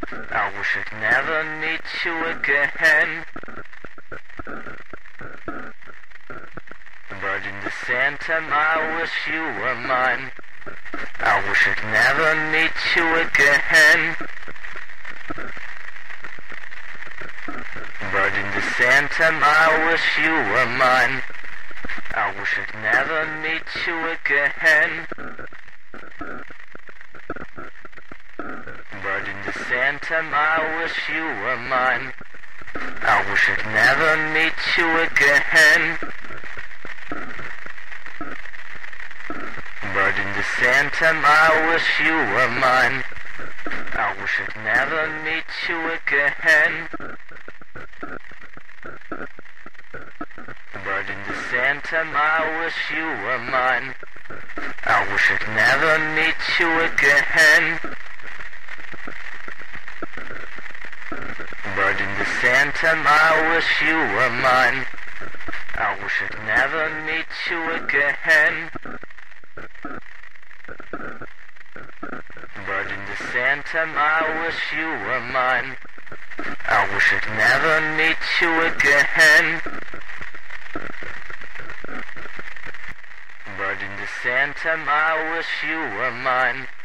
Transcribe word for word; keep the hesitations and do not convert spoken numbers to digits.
I wish I'd never meet you again. But in the same time I wish you were mine. I wish I'd never meet you again. But in the same time I wish you were mine. I wish I'd never meet you again. But in the same time I wish you were mine. I wish I'd never meet you again. But in the same time I wish you were mine. I wish I'd never meet you again. But in the same time I wish you were mine. I wish I'd never meet you again. But in the same time I wish you were mine. I wish I'd never meet you again. But in the same time I wish you were mine. I wish I'd never meet you again. But in the same time I wish you were mine.